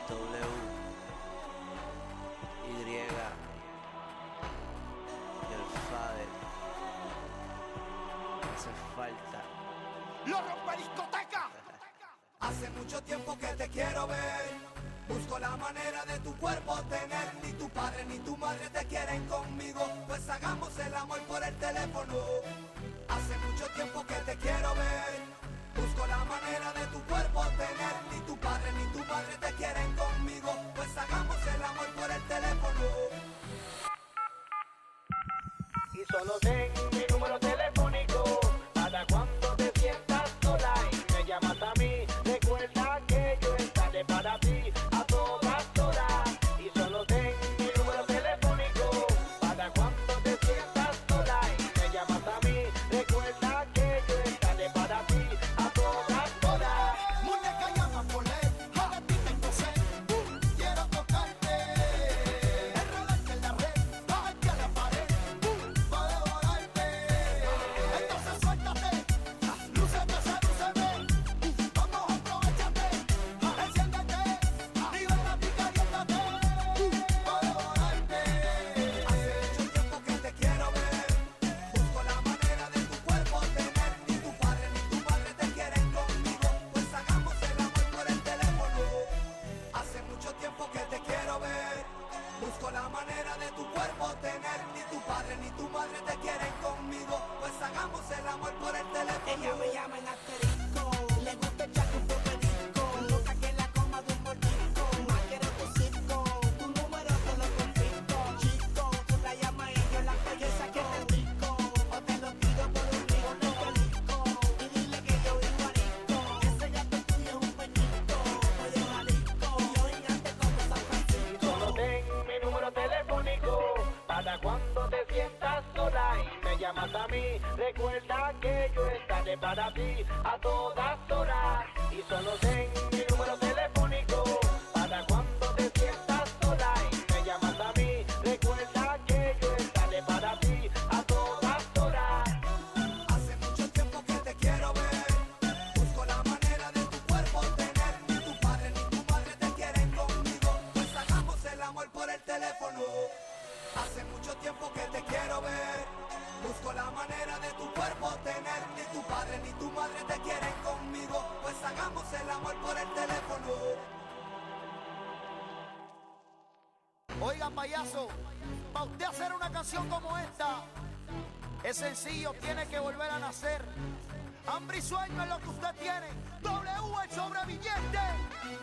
W, Y, y el Fader. Hace falta. ¡Lo rompe discoteca! Hace mucho tiempo que te quiero ver. Busco la manera de tu cuerpo tener. Ni tu padre ni tu madre te quieren conmigo. Pues hagamos el amor por el teléfono. Hace mucho tiempo que te quiero ver. Busco la manera de tu cuerpo tener. Ni tu padre ni tu madre te quieren conmigo. Pues hagamos el amor por el teléfono. Y solo ten mi número telefónico para cuando te sientas sola y me llamas a mí. Recuerda que yo estaré para ti a todas horas. Y solo ten mi número telefónico para cuando te sientas sola y me llamas a mí. Recuerda que yo estaré para ti a todas horas. Muñeca llama por él, de ti tengo sed. Quiero tocarte, enredarte en la red, bajarte a la pared, pa' devorarte. Entonces suéltate, lúcete, sedúceme. Vamos, aprovechate, enciéndete, libérate y caliéntate, pa' devorarte. Hace mucho tiempo que te quiero ver. Busco la manera de tu cuerpo tener. Ni tu padre ni tu madre te quieren conmigo. Pues hagamos el amor por el teléfono. Hace mucho tiempo que te quiero ver. Busco la manera de tu cuerpo tener. Ni tu padre ni tu madre te quieren conmigo. Pues hagamos el amor por el teléfono. Ella me llama en asterisco, le gusta echar un poco de disco, loca que la coma de un mordisco, más quiero tu circo, tu número te lo confisco, chico, tú la llamas y yo la belleza que te rico, o te lo pido por un río de pelisco, y dile que yo vivo arisco, ese gato tuyo es un peñico, voy de Jalisco, y yo gigante como San Francisco. Solo ten mi número telefónico para cuando te sientas sola y me llamas a mí. Recuerda que yo estaré para ti a todas horas. Y solo ten mi número telefónico para cuando te sientas sola y me llamas a mí. Recuerda que yo estaré para ti a todas horas. Hace mucho tiempo que te quiero ver. Busco la manera de tu cuerpo tener. Ni tu padre ni tu madre te quieren conmigo. Pues hagamos el amor por el teléfono. Hace mucho tiempo que te quiero ver. Busco la manera de tu cuerpo tener. Ni tu padre ni tu madre te quieren conmigo. Pues hagamos el amor por el teléfono. Oiga, payaso, para usted hacer una canción como esta, es sencillo, tiene que volver a nacer. Hambre y sueño es lo que usted tiene. W, el sobreviviente.